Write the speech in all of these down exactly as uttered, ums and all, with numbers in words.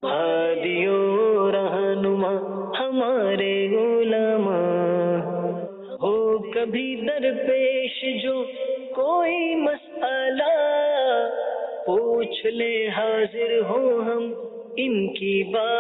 ہادیوں رہنما ہمارے علماء، ہو کبھی درپیش جو کوئی مسئلہ، پوچھ لے حاضر ہو ہم ان کی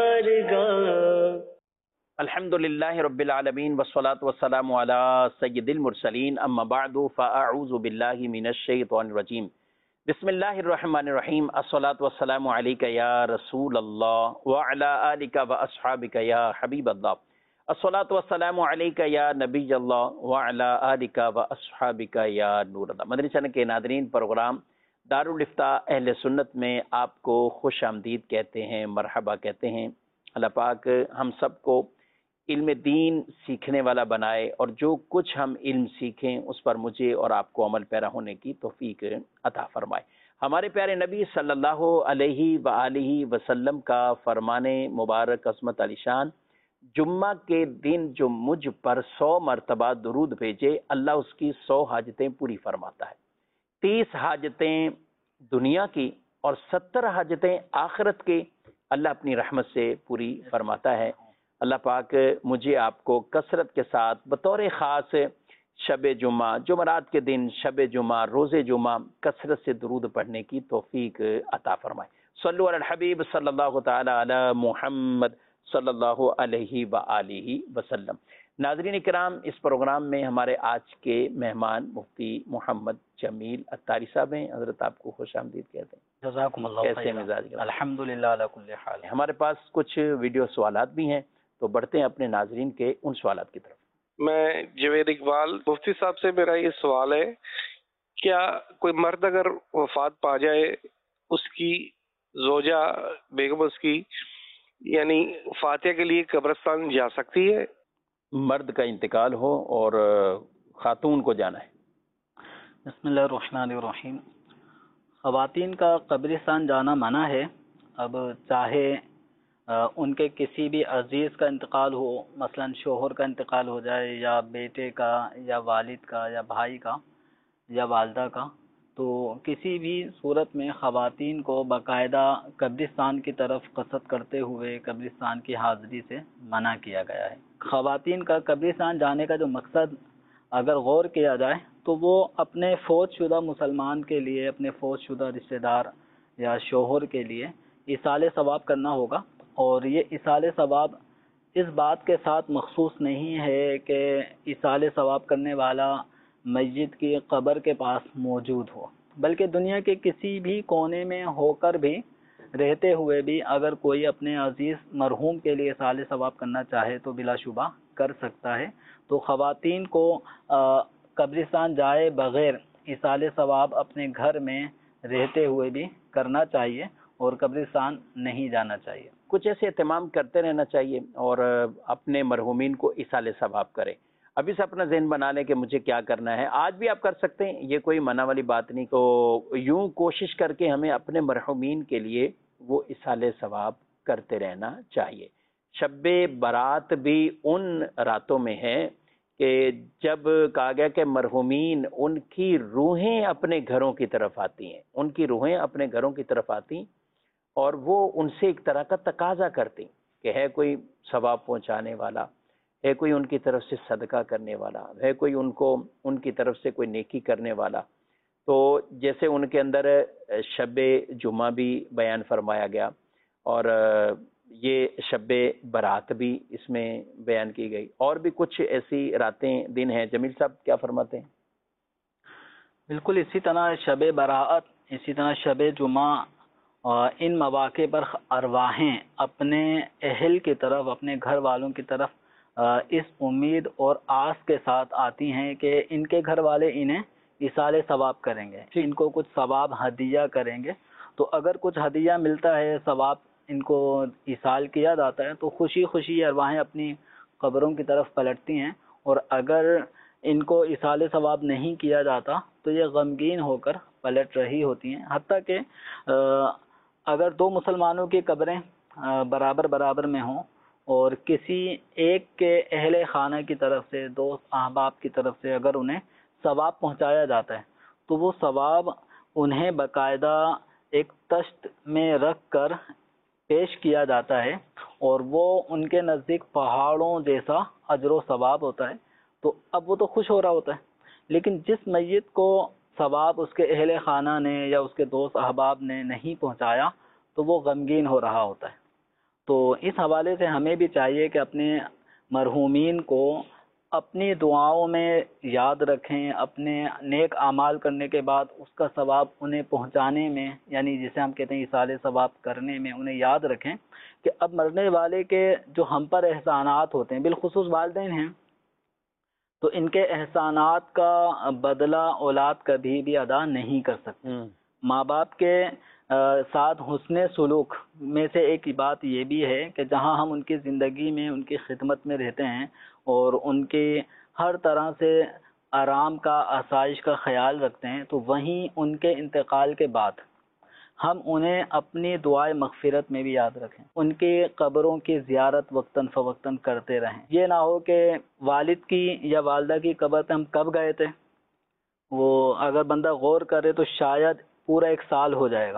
بارگاہ۔ الحمد للہ رب العالمین والصلاة والسلام علی سید المرسلین، اما بعد فاعوذ باللہ من الشیطان الرجیم، بسم اللہ الرحمن الرحیم، الصلاة والسلام علیک یا رسول اللہ وعلی آلک واصحابک یا حبیب اللہ، الصلاة والسلام علیک یا نبی اللہ وعلی آلک واصحابک یا نور اللہ۔ مدنی چینل کے ناظرین، پروگرام دارالافتاء اہل سنت میں آپ کو خوش آمدید کہتے ہیں، مرحبا کہتے ہیں۔ اللہ پاک ہم سب کو علم دین سیکھنے والا بنائے، اور جو کچھ ہم علم سیکھیں اس پر مجھے اور آپ کو عمل پیرا ہونے کی توفیق عطا فرمائے۔ ہمارے پیارے نبی صلی اللہ علیہ وآلہ وسلم کا فرمان مبارک عظمت علی شان، جمعہ کے دن جو مجھ پر سو مرتبہ درود بھیجے اللہ اس کی سو حاجتیں پوری فرماتا ہے۔ تیس حاجتیں دنیا کی اور ستر حاجتیں آخرت کے اللہ اپنی رحمت سے پوری فرماتا ہے۔ اللہ پاک مجھے آپ کو کثرت کے ساتھ بطور خاص شب جمعہ، جمعرات کے دن شب جمعہ، روز جمعہ کثرت سے درود پڑھنے کی توفیق عطا فرمائے۔ صلو علی الحبیب صلی اللہ تعالی علی محمد صلی اللہ علیہ وآلہ وسلم۔ ناظرین کرام، اس پروگرام میں ہمارے آج کے مہمان مفتی محمد جمیل عطاری صاحب ہیں۔ حضرت آپ کو خوش آمدید کہتے ہیں۔ جزاکم اللہ کیسے خیرا۔ مزاج؟ الحمدللہ علی کل حال۔ ہمارے پاس کچھ ویڈیو سوالات بھی ہیں، تو بڑھتے ہیں اپنے ناظرین کے ان سوالات کی طرف۔ میں جوید اقبال، مفتی صاحب سے میرا یہ سوال ہے، کیا کوئی مرد اگر وفات پا جائے، اس کی زوجہ بیگم اس کی یعنی فاتحہ کے لیے قبرستان جا سکتی ہے؟ مرد کا انتقال ہو اور خاتون کو جانا ہے۔ بسم اللہ الرحمن الرحیم۔ خواتین کا قبرستان جانا منع ہے۔ اب چاہے ان کے کسی بھی عزیز کا انتقال ہو، مثلا شوہر کا انتقال ہو جائے، یا بیٹے کا، یا والد کا، یا بھائی کا، یا والدہ کا، تو کسی بھی صورت میں خواتین کو باقاعدہ قبرستان کی طرف قصد کرتے ہوئے قبرستان کی حاضری سے منع کیا گیا ہے۔ خواتین کا قبرستان جانے کا جو مقصد اگر غور کیا جائے تو وہ اپنے فوت شدہ مسلمان کے لیے، اپنے فوت شدہ رشتہ دار یا شوہر کے لیے ایصال ثواب کرنا ہوگا، اور یہ ایصال ثواب اس بات کے ساتھ مخصوص نہیں ہے کہ ایصال ثواب کرنے والا میت کی قبر کے پاس موجود ہو، بلکہ دنیا کے کسی بھی کونے میں ہو کر بھی، رہتے ہوئے بھی اگر کوئی اپنے عزیز مرحوم کے لیے ایصال ثواب کرنا چاہے تو بلا شبہ کر سکتا ہے۔ تو خواتین کو قبرستان جائے بغیر ایصال ثواب اپنے گھر میں رہتے ہوئے بھی کرنا چاہیے، اور قبرستان نہیں جانا چاہیے۔ کچھ ایسے اہتمام کرتے رہنا چاہیے اور اپنے مرحومین کو ایصال ثواب کرے۔ ابھی سے اپنا ذہن بنا لیں کہ مجھے کیا کرنا ہے، آج بھی آپ کر سکتے ہیں، یہ کوئی منع والی بات نہیں۔ تو یوں کوشش کر کے ہمیں اپنے مرحومین کے لیے وہ ایصال ثواب کرتے رہنا چاہیے۔ شب برات بھی ان راتوں میں ہے کہ جب کہا گیا کہ مرحومین ان کی روحیں اپنے گھروں کی طرف آتی ہیں، ان کی روحیں اپنے گھروں کی طرف آتی، اور وہ ان سے ایک طرح کا تقاضا کرتی کہ ہے کوئی ثواب پہنچانے والا، ہے کوئی ان کی طرف سے صدقہ کرنے والا، ہے کوئی ان کو ان کی طرف سے کوئی نیکی کرنے والا۔ تو جیسے ان کے اندر شب جمعہ بھی بیان فرمایا گیا، اور یہ شب برات بھی اس میں بیان کی گئی، اور بھی کچھ ایسی راتیں دن ہیں۔ جمیل صاحب کیا فرماتے ہیں؟ بالکل اسی طرح شب برات، اسی طرح شب جمعہ، ان مواقع پر ارواحیں اپنے اہل کی طرف، اپنے گھر والوں کی طرف اس امید اور آس کے ساتھ آتی ہیں کہ ان کے گھر والے انہیں ایصال ثواب کریں گے، ان کو کچھ ثواب ہدیہ کریں گے۔ تو اگر کچھ ہدیہ ملتا ہے، ثواب ان کو ایصال کیا جاتا ہے، تو خوشی خوشی ارواحیں اپنی قبروں کی طرف پلٹتی ہیں، اور اگر ان کو ایصال ثواب نہیں کیا جاتا تو یہ غمگین ہو کر پلٹ رہی ہوتی ہیں۔ حتیٰ کہ اگر دو مسلمانوں کی قبریں برابر برابر میں ہوں، اور کسی ایک کے اہل خانہ کی طرف سے، دوست احباب کی طرف سے اگر انہیں ثواب پہنچایا جاتا ہے، تو وہ ثواب انہیں باقاعدہ ایک تشت میں رکھ کر پیش کیا جاتا ہے اور وہ ان کے نزدیک پہاڑوں جیسا اجر و ثواب ہوتا ہے، تو اب وہ تو خوش ہو رہا ہوتا ہے، لیکن جس میت کو ثواب اس کے اہل خانہ نے یا اس کے دوست احباب نے نہیں پہنچایا تو وہ غمگین ہو رہا ہوتا ہے۔ تو اس حوالے سے ہمیں بھی چاہیے کہ اپنے مرحومین کو اپنی دعاؤں میں یاد رکھیں، اپنے نیک اعمال کرنے کے بعد اس کا ثواب انہیں پہنچانے میں، یعنی جسے ہم کہتے ہیں ایصال ثواب کرنے میں، انہیں یاد رکھیں کہ اب مرنے والے کے جو ہم پر احسانات ہوتے ہیں، بالخصوص والدین ہیں، تو ان کے احسانات کا بدلہ اولاد کبھی بھی ادا نہیں کر سکتے۔ ماں باپ کے ساتھ حسن سلوک میں سے ایک بات یہ بھی ہے کہ جہاں ہم ان کی زندگی میں ان کی خدمت میں رہتے ہیں اور ان کی ہر طرح سے آرام کا، آسائش کا خیال رکھتے ہیں، تو وہیں ان کے انتقال کے بعد ہم انہیں اپنی دعائے مغفرت میں بھی یاد رکھیں، ان کی قبروں کی زیارت وقتاً فوقتاً کرتے رہیں۔ یہ نہ ہو کہ والد کی یا والدہ کی قبر پہ ہم کب گئے تھے، وہ اگر بندہ غور کرے تو شاید پورا ایک سال ہو جائے گا،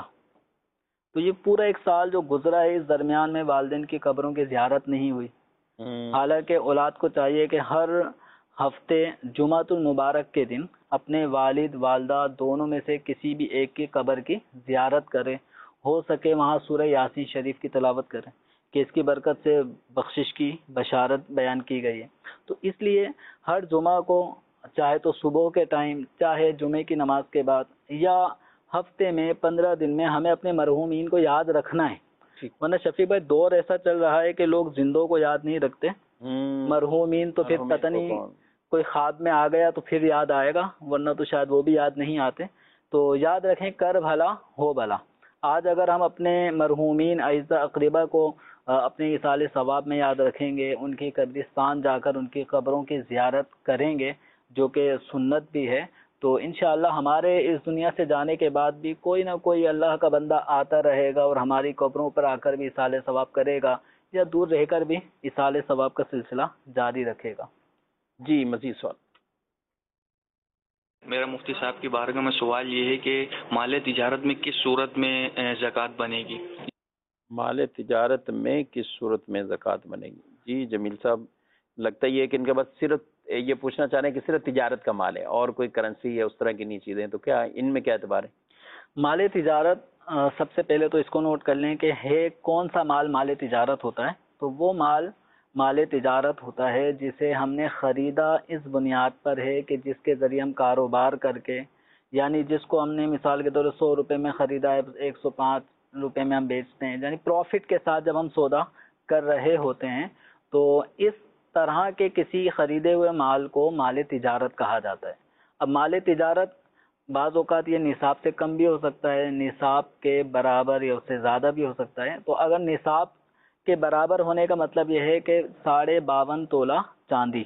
تو یہ پورا ایک سال جو گزرا ہے اس درمیان میں والدین کی قبروں کی زیارت نہیں ہوئی۔ حالانکہ اولاد کو چاہیے کہ ہر ہفتے جمعۃ المبارک کے دن اپنے والد والدہ دونوں میں سے کسی بھی ایک کی قبر کی زیارت کرے، ہو سکے وہاں سورہ یاسین شریف کی تلاوت کرے کہ اس کی برکت سے بخشش کی بشارت بیان کی گئی ہے۔ تو اس لیے ہر جمعہ کو، چاہے تو صبح کے ٹائم، چاہے جمعے کی نماز کے بعد، یا ہفتے میں پندرہ دن میں ہمیں اپنے مرحومین کو یاد رکھنا ہے۔ ورنہ شفیع بھائی دور ایسا چل رہا ہے کہ لوگ زندوں کو یاد نہیں رکھتے، مرحومین تو پھر پتہ نہیں کوئی خواب میں آ گیا تو پھر یاد آئے گا، ورنہ تو شاید وہ بھی یاد نہیں آتے۔ تو یاد رکھیں، کر بھلا ہو بھلا۔ آج اگر ہم اپنے مرحومین اعزاء اقربا کو اپنے ایصال ثواب میں یاد رکھیں گے، ان کی قبرستان جا کر ان کی قبروں کی زیارت کریں گے، جو کہ سنت بھی ہے، تو انشاءاللہ ہمارے اس دنیا سے جانے کے بعد بھی کوئی نہ کوئی اللہ کا بندہ آتا رہے گا اور ہماری قبروں پر آ کر بھی ایصال ثواب کرے گا، یا دور رہ کر بھی ایصال ثواب کا سلسلہ جاری رکھے گا۔ جی مزید سوال؟ میرا مفتی صاحب کی بارگاہ میں سوال یہ ہے کہ مال تجارت میں کس صورت میں زکوٰۃ بنے گی؟ مال تجارت میں کس صورت میں زکوٰۃ بنے گی؟ جی جمیل صاحب، لگتا یہ ہے کہ ان کے پاس صرف یہ پوچھنا چاہ رہے ہیں کہ صرف تجارت کا مال ہے اور کوئی کرنسی یا اس طرح کی نہیں چیزیں، تو کیا ان میں کیا اعتبار ہے؟ مال تجارت سب سے پہلے تو اس کو نوٹ کر لیں کہ ہے کون سا مال مال تجارت ہوتا ہے۔ تو وہ مال مال تجارت ہوتا ہے جسے ہم نے خریدا اس بنیاد پر ہے کہ جس کے ذریعے ہم کاروبار کر کے، یعنی جس کو ہم نے مثال کے طور پر سو روپے میں خریدا ہے، ایک سو پانچ روپے میں ہم بیچتے ہیں، یعنی پروفٹ کے ساتھ جب ہم سودا کر رہے ہوتے ہیں، تو اس طرح کے کسی خریدے ہوئے مال کو مال تجارت کہا جاتا ہے۔ اب مال تجارت بعض اوقات یہ نصاب سے کم بھی ہو سکتا ہے، نصاب کے برابر یا اس سے زیادہ بھی ہو سکتا ہے۔ تو اگر نصاب کے برابر ہونے کا مطلب یہ ہے کہ ساڑھے باون تولہ چاندی،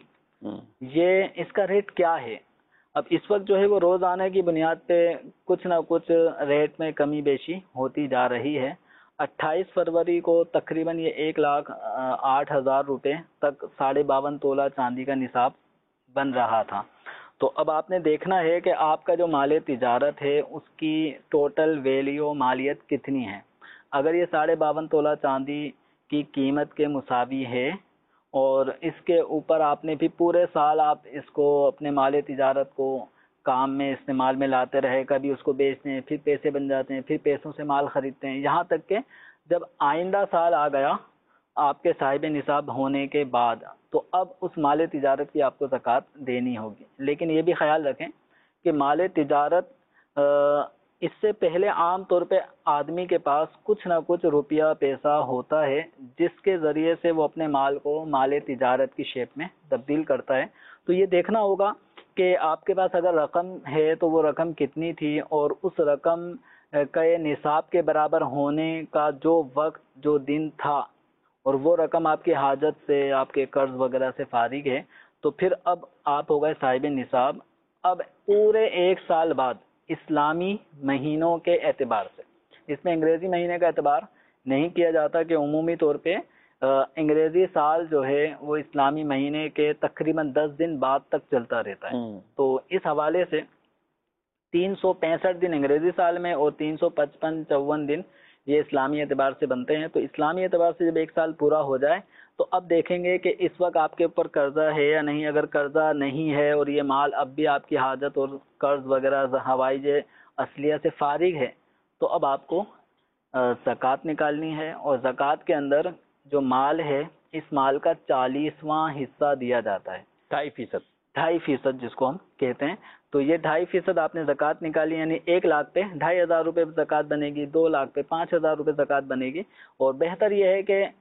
یہ اس کا ریٹ کیا ہے؟ اب اس وقت جو ہے وہ روزانہ کی بنیاد پہ کچھ نہ کچھ ریٹ میں کمی بیشی ہوتی جا رہی ہے۔ اٹھائیس فروری کو تقریباً یہ ایک لاکھ آٹھ ہزار روپے تک ساڑھے باون تولہ چاندی کا نصاب بن رہا تھا۔ تو اب آپ نے دیکھنا ہے کہ آپ کا جو مال تجارت ہے اس کی ٹوٹل ویلیو مالیت کتنی ہے۔ اگر یہ ساڑھے باون تولہ چاندی کی قیمت کے مساوی ہے اور اس کے اوپر آپ نے بھی پورے سال آپ اس کو اپنے مال تجارت کو کام میں استعمال میں لاتے رہے، کبھی اس کو بیچتے ہیں، پھر پیسے بن جاتے ہیں، پھر پیسوں سے مال خریدتے ہیں، یہاں تک کہ جب آئندہ سال آ گیا آپ کے صاحب نصاب ہونے کے بعد، تو اب اس مال تجارت کی آپ کو زکوٰۃ دینی ہوگی۔ لیکن یہ بھی خیال رکھیں کہ مال تجارت اس سے پہلے عام طور پہ آدمی کے پاس کچھ نہ کچھ روپیہ پیسہ ہوتا ہے جس کے ذریعے سے وہ اپنے مال کو مال تجارت کی شیپ میں تبدیل کرتا ہے۔ تو یہ دیکھنا ہوگا کہ آپ کے پاس اگر رقم ہے تو وہ رقم کتنی تھی، اور اس رقم کے نصاب کے برابر ہونے کا جو وقت جو دن تھا، اور وہ رقم آپ کی حاجت سے، آپ کے قرض وغیرہ سے فارغ ہے، تو پھر اب آپ ہو گئے صاحب نصاب۔ اب پورے ایک سال بعد اسلامی مہینوں کے اعتبار سے، اس میں انگریزی مہینے کا اعتبار نہیں کیا جاتا کہ عمومی طور پہ انگریزی سال جو ہے وہ اسلامی مہینے کے تقریباً دس دن بعد تک چلتا رہتا ہے۔ تو اس حوالے سے تین سو پینسٹھ دن انگریزی سال میں اور تین سو پچپن چون دن یہ اسلامی اعتبار سے بنتے ہیں. تو اسلامی اعتبار سے جب ایک سال پورا ہو جائے تو اب دیکھیں گے کہ اس وقت آپ کے اوپر قرضہ ہے یا نہیں. اگر قرضہ نہیں ہے اور یہ مال اب بھی آپ کی حاجت اور قرض وغیرہ حوائج اصلیہ سے فارغ ہے تو اب آپ کو زکوٰۃ نکالنی ہے. اور زکوٰۃ کے اندر جو مال ہے اس مال کا چالیسواں حصہ دیا جاتا ہے. ڈھائی فیصد ڈھائی فیصد جس کو ہم کہتے ہیں. تو یہ ڈھائی فیصد آپ نے زکوٰۃ نکالی یعنی ایک لاکھ پہ ڈھائی ہزار روپے زکوٰۃ بنے گی, دو لاکھ پہ پانچ ہزار روپے زکوٰۃ بنے گی. اور بہتر یہ ہے کہ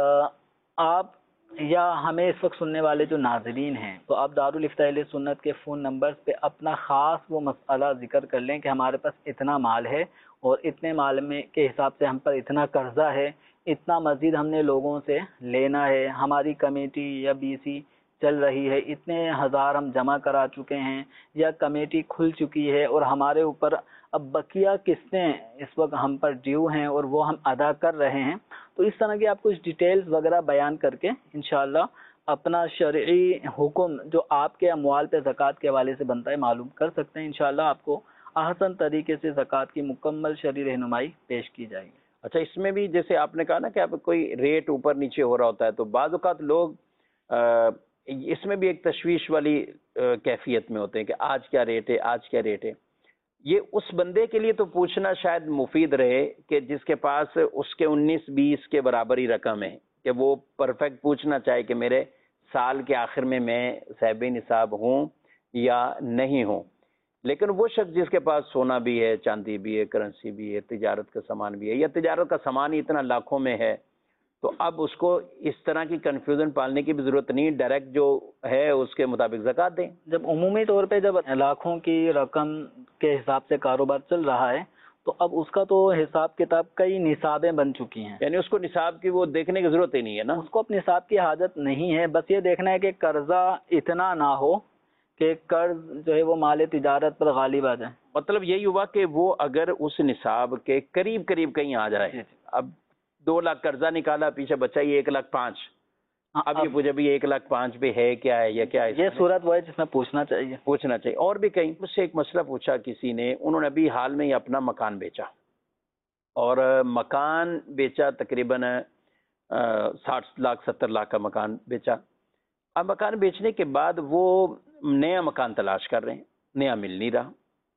آپ یا ہمیں اس وقت سننے والے جو ناظرین ہیں تو آپ دارالفتاء اہل سنت کے فون نمبرز پہ اپنا خاص وہ مسئلہ ذکر کر لیں کہ ہمارے پاس اتنا مال ہے اور اتنے مال میں کے حساب سے ہم پر اتنا قرضہ ہے, اتنا مزید ہم نے لوگوں سے لینا ہے, ہماری کمیٹی یا بی سی چل رہی ہے, اتنے ہزار ہم جمع کرا چکے ہیں یا کمیٹی کھل چکی ہے اور ہمارے اوپر اب بقیہ قسطیں اس وقت ہم پر ڈیو ہیں اور وہ ہم ادا کر رہے ہیں. تو اس طرح کی آپ کچھ ڈیٹیلز وغیرہ بیان کر کے انشاءاللہ اپنا شرعی حکم جو آپ کے اموال پہ زکوٰۃ کے حوالے سے بنتا ہے معلوم کر سکتے ہیں. انشاءاللہ آپ کو احسن طریقے سے زکوٰۃ کی مکمل شرعی رہنمائی پیش کی جائے گی. اچھا, اس میں بھی جیسے آپ نے کہا نا کہ اب کوئی ریٹ اوپر نیچے ہو رہا ہوتا ہے تو بعض اوقات لوگ اس میں بھی ایک تشویش والی کیفیت میں ہوتے ہیں کہ آج کیا ریٹ ہے آج کیا ریٹ ہے. یہ اس بندے کے لیے تو پوچھنا شاید مفید رہے کہ جس کے پاس اس کے انیس بیس کے برابر ہی رقم ہے کہ وہ پرفیکٹ پوچھنا چاہے کہ میرے سال کے آخر میں میں صاحب نصاب ہوں یا نہیں ہوں. لیکن وہ شخص جس کے پاس سونا بھی ہے, چاندی بھی ہے, کرنسی بھی ہے, تجارت کا سامان بھی ہے یا تجارت کا سامان ہی اتنا لاکھوں میں ہے تو اب اس کو اس طرح کی کنفیوژن پالنے کی بھی ضرورت نہیں, ڈائریکٹ جو ہے اس کے مطابق زکوٰۃ دیں. جب عمومی طور پہ جب لاکھوں کی رقم کے حساب سے کاروبار چل رہا ہے تو اب اس کا تو حساب کتاب کئی نصابیں بن چکی ہیں, یعنی اس کو نصاب کی وہ دیکھنے کی ضرورت ہی نہیں ہے نا, اس کو اپنے نصاب کی حاجت نہیں ہے. بس یہ دیکھنا ہے کہ قرضہ اتنا نہ ہو کہ قرض جو ہے وہ مال تجارت پر غالب آ جائے. مطلب یہی ہوا کہ وہ اگر اس نصاب کے قریب قریب کہیں آ جائے, اب دو لاکھ قرضہ نکالا پیچھے بچا یہ ایک لاکھ پانچ, اب یہ پوچھے بھی ایک لاکھ پانچ پہ ہے کیا ہے یا کیا ہے, یہ صورت وہ ہے جس میں پوچھنا چاہیے پوچھنا چاہیے. اور بھی کہیں مجھ سے ایک مسئلہ پوچھا کسی نے, انہوں نے ابھی حال میں ہی اپنا مکان بیچا اور مکان بیچا تقریباً ساٹھ لاکھ ستر لاکھ کا مکان بیچا. اب مکان بیچنے کے بعد وہ نیا مکان تلاش کر رہے ہیں, نیا مل نہیں رہا.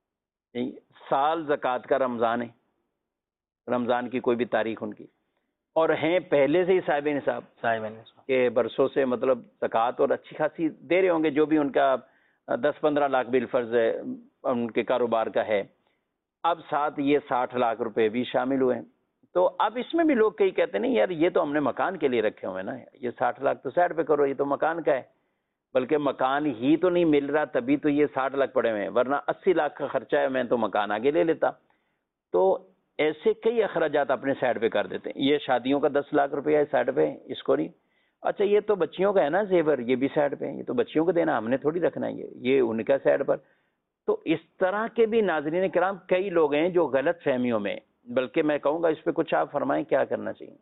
سال زکوٰۃ کا رمضان ہے, رمضان کی کوئی بھی تاریخ ان کی, اور ہیں پہلے سے ہی صاحب نصاب صاحب نصاب کے برسوں سے مطلب زکوٰۃ اور اچھی خاصی دے رہے ہوں گے جو بھی ان کا دس پندرہ لاکھ بالفرض ہے ان کے کاروبار کا ہے. اب ساتھ یہ ساٹھ لاکھ روپے بھی شامل ہوئے ہیں. تو اب اس میں بھی لوگ کئی کہتے ہیں نہیں یار یہ تو ہم نے مکان کے لیے رکھے ہوئے نا, یہ ساٹھ لاکھ تو سائڈ پہ کرو, یہ تو مکان کا ہے, بلکہ مکان ہی تو نہیں مل رہا تبھی تو یہ ساٹھ لاکھ پڑے ہوئے ہیں, ورنہ اسی لاکھ کا خرچہ ہے میں تو مکان آگے لے لیتا. تو ایسے کئی اخراجات اپنے سائڈ پہ کر دیتے ہیں. یہ شادیوں کا دس لاکھ روپیہ ہے سائڈ پہ, اس کو نہیں, اچھا یہ تو بچیوں کا ہے نا زیور, یہ بھی سائڈ پہ, یہ تو بچیوں کو دینا, ہم نے تھوڑی رکھنا ہے, یہ ان کا سائڈ پر. تو اس طرح کے بھی ناظرین کرام کئی لوگ ہیں جو غلط فہمیوں میں, بلکہ میں کہوں گا اس پہ کچھ آپ فرمائیں کیا کرنا چاہیے.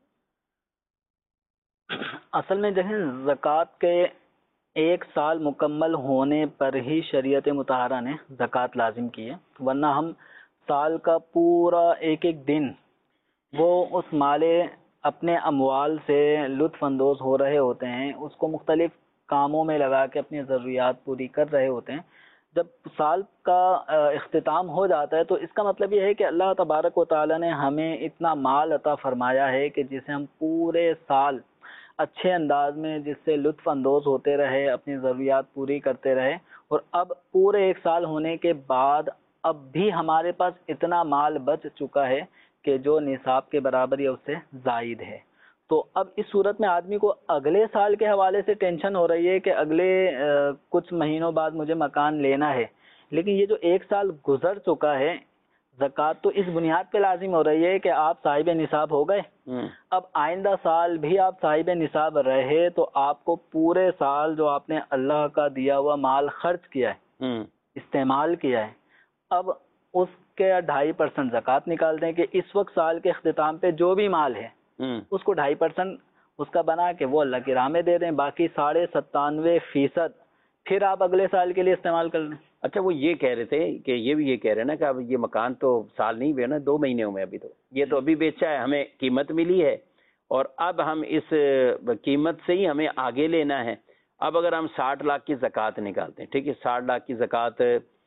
اصل میں جو ہے زکوٰۃ کے ایک سال مکمل ہونے پر ہی شریعت مطہرہ نے زکوٰۃ لازم کی ہے, ورنہ ہم سال کا پورا ایک ایک دن وہ اس مال اپنے اموال سے لطف اندوز ہو رہے ہوتے ہیں, اس کو مختلف کاموں میں لگا کے اپنی ضروریات پوری کر رہے ہوتے ہیں. جب سال کا اختتام ہو جاتا ہے تو اس کا مطلب یہ ہے کہ اللہ تبارک و تعالیٰ نے ہمیں اتنا مال عطا فرمایا ہے کہ جسے ہم پورے سال اچھے انداز میں جس سے لطف اندوز ہوتے رہے, اپنی ضروریات پوری کرتے رہے. اور اب پورے ایک سال ہونے کے بعد اب بھی ہمارے پاس اتنا مال بچ چکا ہے کہ جو نصاب کے برابر یا اس سے زائد ہے. تو اب اس صورت میں آدمی کو اگلے سال کے حوالے سے ٹینشن ہو رہی ہے کہ اگلے کچھ مہینوں بعد مجھے مکان لینا ہے, لیکن یہ جو ایک سال گزر چکا ہے زکوٰۃ تو اس بنیاد پہ لازم ہو رہی ہے کہ آپ صاحب نصاب ہو گئے. اب آئندہ سال بھی آپ صاحب نصاب رہے تو آپ کو پورے سال جو آپ نے اللہ کا دیا ہوا مال خرچ کیا ہے, استعمال کیا ہے, اب اس کے ڈھائی پرسنٹ زکوٰۃ نکال دیں کہ اس وقت سال کے اختتام پہ جو بھی مال ہے اس کو ڈھائی پرسنٹ اس کا بنا کے وہ اللہ کی راہ میں دے دیں, باقی ساڑھے ستانوے فیصد پھر آپ اگلے سال کے لیے استعمال کر لیں. اچھا وہ یہ کہہ رہے تھے کہ یہ بھی یہ کہہ رہے ہیں نا کہ اب یہ مکان تو سال نہیں ہوئے نا، دو مہینے ہوئے ابھی، تو یہ تو ابھی بیچا ہے، ہمیں قیمت ملی ہے اور اب ہم اس قیمت سے ہی ہمیں آگے لینا ہے. اب اگر ہم ساٹھ لاکھ کی زکوٰۃ نکالتے ہیں، ٹھیک ہے، ساٹھ لاکھ کی زکوٰۃ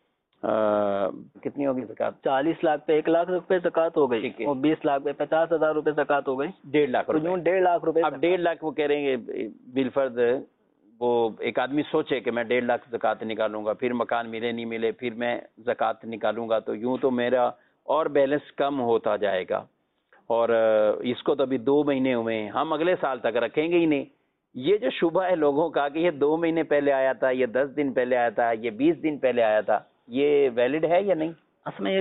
کتنی ہوگی زکوٰۃ؟ چالیس لاکھ پہ ایک لاکھ روپے زکوٰۃ ہو گئی ٹھیک ہے. اور بیس لاکھ پہ پچاس ہزار روپے زکوٰۃ ہو گئی، ڈیڑھ لاکھ تو یوں روپے. ڈیڑھ لاکھ روپے. اب ڈیڑھ لاکھ وہ کہہ رہے ہیں بالفرض وہ ایک آدمی سوچے کہ میں ڈیڑھ لاکھ زکوٰۃ نکالوں گا، پھر مکان ملے نہیں ملے، پھر میں زکوٰۃ نکالوں گا، تو یوں تو میرا اور بیلنس کم ہوتا جائے گا. اور اس کو تو ابھی دو مہینے ہوئے ہیں، ہم اگلے سال تک رکھیں گے ہی نہیں. یہ جو شبہ ہے لوگوں کا کہ یہ دو مہینے پہلے آیا تھا، یہ دس دن پہلے آیا تھا، یہ بیس دن پہلے آیا تھا، یہ ویلڈ ہے یا نہیں؟ اصل میں یہ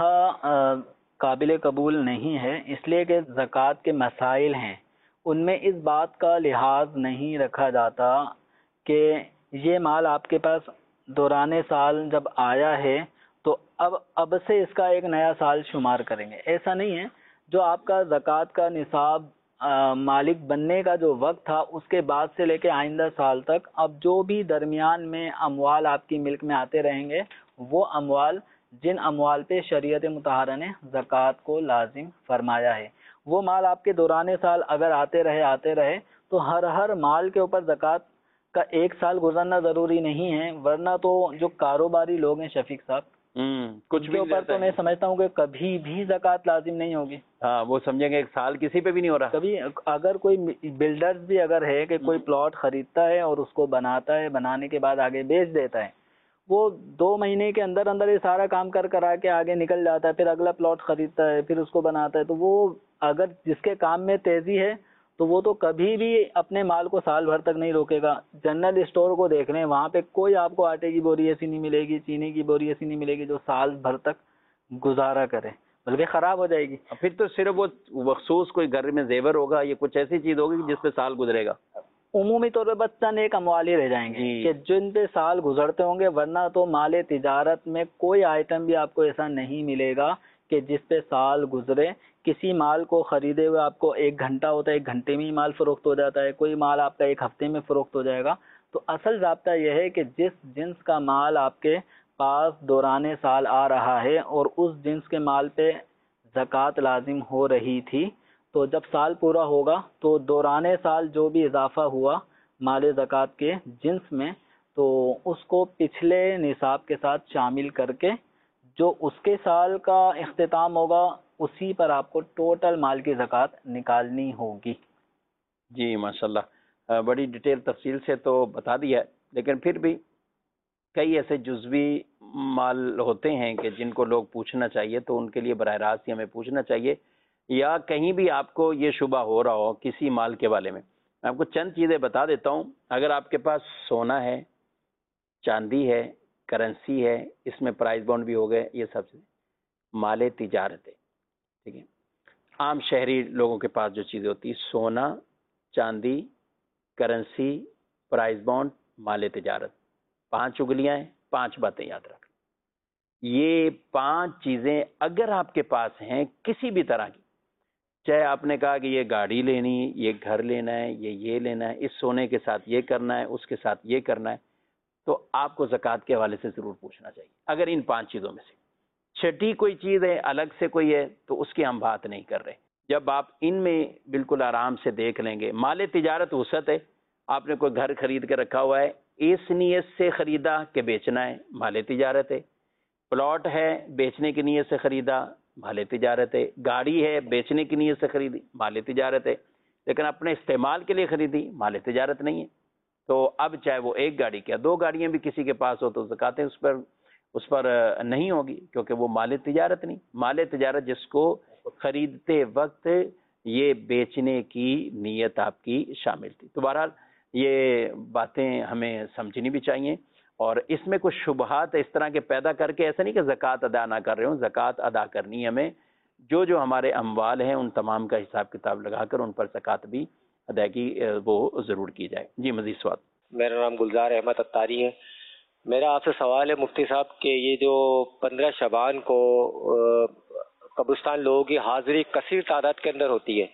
شبہ قابل قبول نہیں ہے، اس لیے کہ زکوٰۃ کے مسائل ہیں، ان میں اس بات کا لحاظ نہیں رکھا جاتا کہ یہ مال آپ کے پاس دوران سال جب آیا ہے تو اب اب سے اس کا ایک نیا سال شمار کریں گے. ایسا نہیں ہے. جو آپ کا زکوٰۃ کا نصاب مالک بننے کا جو وقت تھا اس کے بعد سے لے کے آئندہ سال تک اب جو بھی درمیان میں اموال آپ کی ملک میں آتے رہیں گے، وہ اموال جن اموال پہ شریعت مطہرہ نے زکوٰۃ کو لازم فرمایا ہے، وہ مال آپ کے دوران سال اگر آتے رہے آتے رہے تو ہر ہر مال کے اوپر زکوٰۃ کا ایک سال گزرنا ضروری نہیں ہے. ورنہ تو جو کاروباری لوگ ہیں شفیق صاحب، کچھ کے اوپر تو میں سمجھتا ہوں کہ کبھی بھی زکوٰۃ لازم نہیں ہوگی. ہاں وہ سمجھیں گے ایک سال کسی پہ بھی نہیں ہو رہا. کبھی اگر کوئی بلڈرز بھی اگر ہے کہ کوئی پلاٹ خریدتا ہے اور اس کو بناتا ہے، بنانے کے بعد آگے بیچ دیتا ہے، وہ دو مہینے کے اندر اندر یہ سارا کام کر کرا کے آگے نکل جاتا ہے، پھر اگلا پلاٹ خریدتا ہے، پھر اس کو بناتا ہے، تو وہ اگر جس کے کام میں تیزی ہے تو وہ تو کبھی بھی اپنے مال کو سال بھر تک نہیں روکے گا. جنرل اسٹور کو دیکھ لیں، وہاں پہ کوئی آپ کو آٹے کی بوری ایسی نہیں ملے گی، چینی کی بوری ایسی نہیں ملے گی جو سال بھر تک گزارا کرے، بلکہ خراب ہو جائے گی. پھر تو صرف وہ مخصوص کوئی گھر میں زیور ہوگا، یہ کچھ ایسی چیز ہوگی جس پہ سال گزرے گا. عمومی طور پہ بس چند ایک اموال ہی رہ جائیں گے کہ جن پہ سال گزرتے ہوں گے، ورنہ تو مال تجارت میں کوئی آئٹم بھی آپ کو ایسا نہیں ملے گا کہ جس پہ سال گزرے. کسی مال کو خریدے ہوئے آپ کو ایک گھنٹہ ہوتا ہے، ایک گھنٹے میں ہی مال فروخت ہو جاتا ہے، کوئی مال آپ کا ایک ہفتے میں فروخت ہو جائے گا. تو اصل ضابطہ یہ ہے کہ جس جنس کا مال آپ کے پاس دوران سال آ رہا ہے اور اس جنس کے مال پہ زکوٰۃ لازم ہو رہی تھی، تو جب سال پورا ہوگا تو دوران سال جو بھی اضافہ ہوا مال زکوٰۃ کے جنس میں، تو اس کو پچھلے نصاب کے ساتھ شامل کر کے جو اس کے سال کا اختتام ہوگا اسی پر آپ کو ٹوٹل مال کی زکوٰۃ نکالنی ہوگی. جی ماشاءاللہ، بڑی ڈیٹیل تفصیل سے تو بتا دیا ہے، لیکن پھر بھی کئی ایسے جزوی مال ہوتے ہیں کہ جن کو لوگ پوچھنا چاہیے، تو ان کے لیے براہ راست ہی ہمیں پوچھنا چاہیے، یا کہیں بھی آپ کو یہ شبہ ہو رہا ہو کسی مال کے بارے میں. میں آپ کو چند چیزیں بتا دیتا ہوں. اگر آپ کے پاس سونا ہے، چاندی ہے، کرنسی ہے، اس میں پرائز بانڈ بھی ہو گئے، یہ سب چیزیں مال تجارت ہے. ٹھیک ہے، عام شہری لوگوں کے پاس جو چیزیں ہوتی ہیں، سونا، چاندی، کرنسی، پرائز بانڈ، مال تجارت، پانچ اگلیاں ہیں، پانچ باتیں یاد رکھ. یہ پانچ چیزیں اگر آپ کے پاس ہیں کسی بھی طرح کی، چاہے آپ نے کہا کہ یہ گاڑی لینی، یہ گھر لینا ہے، یہ یہ لینا ہے، اس سونے کے ساتھ یہ کرنا ہے، اس کے ساتھ یہ کرنا ہے، تو آپ کو زکوٰۃ کے حوالے سے ضرور پوچھنا چاہیے. اگر ان پانچ چیزوں میں سے چھٹی کوئی چیز ہے، الگ سے کوئی ہے، تو اس کی ہم بات نہیں کر رہے. جب آپ ان میں بالکل آرام سے دیکھ لیں گے، مال تجارت وسعت ہے، آپ نے کوئی گھر خرید کے رکھا ہوا ہے، اس نیت سے خریدا کہ بیچنا ہے، مال تجارت ہے. پلاٹ ہے، بیچنے کی نیت سے خریدا، مال تجارت ہے. گاڑی ہے، بیچنے کی نیت سے خریدی، مال تجارت ہے. لیکن اپنے استعمال کے لیے خریدی، مال تجارت نہیں ہے. تو اب چاہے وہ ایک گاڑی کیا دو گاڑیاں بھی کسی کے پاس ہو تو زکوٰۃ اس پر اس پر نہیں ہوگی، کیونکہ وہ مال تجارت نہیں. مال تجارت جس کو خریدتے وقت یہ بیچنے کی نیت آپ کی شامل تھی. تو بہرحال یہ باتیں ہمیں سمجھنی بھی چاہیے، اور اس میں کچھ شبہات اس طرح کے پیدا کر کے ایسا نہیں کہ زکوٰۃ ادا نہ کر رہے ہوں، زکوٰۃ ادا کرنی ہے ہمیں. جو جو ہمارے اموال ہیں ان تمام کا حساب کتاب لگا کر ان پر زکوٰۃ بھی ادائیگی وہ ضرور کی جائے. جی مزید سوال. میرا نام گلزار احمد اتاری ہے. میرا آپ سے سوال ہے مفتی صاحب کہ یہ جو پندرہ شعبان کو قبرستان لوگوں کی حاضری کثیر تعداد کے اندر ہوتی ہے،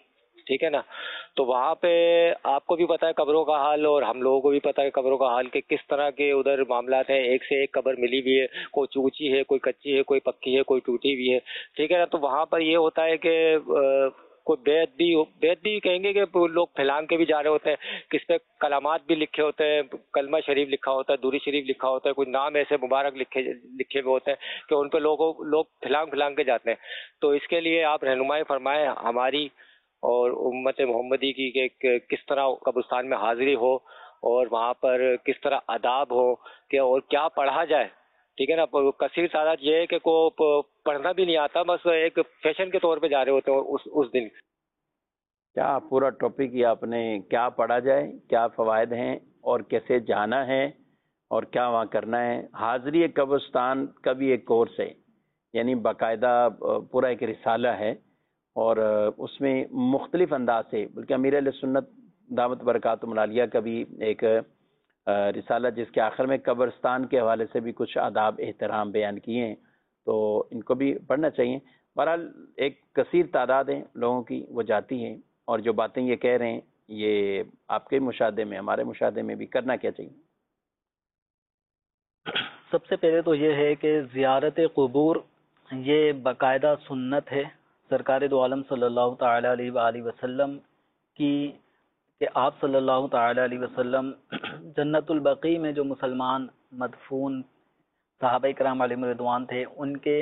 ٹھیک ہے نا. تو وہاں پہ آپ کو بھی پتا ہے قبروں کا حال اور ہم لوگوں کو بھی پتا ہے قبروں کا حال کہ کس طرح کے ادھر معاملات ہیں. ایک سے ایک قبر ملی ہوئی ہے, کوئی اونچی ہے, کوئی کچی ہے, کوئی پکی ہے, کوئی ٹوٹی ہوئی ہے, ٹھیک ہے نا. تو وہاں پر یہ ہوتا ہے کہ کوئی بیت بھی بیت بھی کہیں گے کہ لوگ پھیلان کے بھی جا رہے ہوتے ہیں, کس پہ کلمات بھی لکھے ہوتے ہیں, کلمہ شریف لکھا ہوتا ہے, دوری شریف لکھا ہوتا ہے, کوئی نام ایسے مبارک لکھے لکھے ہوئے ہوتے ہیں کہ ان پہ لوگوں لوگ پھیلان پھیلان کے جاتے ہیں. تو اس کے لیے آپ رہنمائی فرمائیں ہماری اور امت محمدی کی کہ کس طرح قبرستان میں حاضری ہو اور وہاں پر کس طرح آداب ہو کہ اور کیا پڑھا جائے, ٹھیک ہے نا. کثیر تعداد یہ ہے کہ کو پڑھنا بھی نہیں آتا, بس ایک فیشن کے طور پہ جا رہے ہوتے ہیں اس اس دن. کیا پورا ٹاپک یہ آپ نے کیا پڑھا جائے, کیا فوائد ہیں اور کیسے جانا ہے اور کیا وہاں کرنا ہے. حاضری قبرستان کا بھی ایک کورس ہے, یعنی باقاعدہ پورا ایک رسالہ ہے اور اس میں مختلف انداز سے, بلکہ امیر علیہ سنت دعوت برکاتہم العالیہ کا بھی ایک رسالہ جس کے آخر میں قبرستان کے حوالے سے بھی کچھ آداب احترام بیان کیے ہیں, تو ان کو بھی پڑھنا چاہیے. بہرحال ایک کثیر تعداد ہے لوگوں کی وہ جاتی ہیں, اور جو باتیں یہ کہہ رہے ہیں یہ آپ کے مشاہدے میں ہمارے مشاہدے میں بھی کرنا کیا چاہیے؟ سب سے پہلے تو یہ ہے کہ زیارت قبور یہ باقاعدہ سنت ہے سرکار دو عالم صلی اللہ تعالی علیہ وآلہ وسلم کی, کہ آپ صلی اللہ تعالی علیہ وسلم جنت البقیع میں جو مسلمان مدفون صحابہ کرام علیہم رضوان تھے, ان کے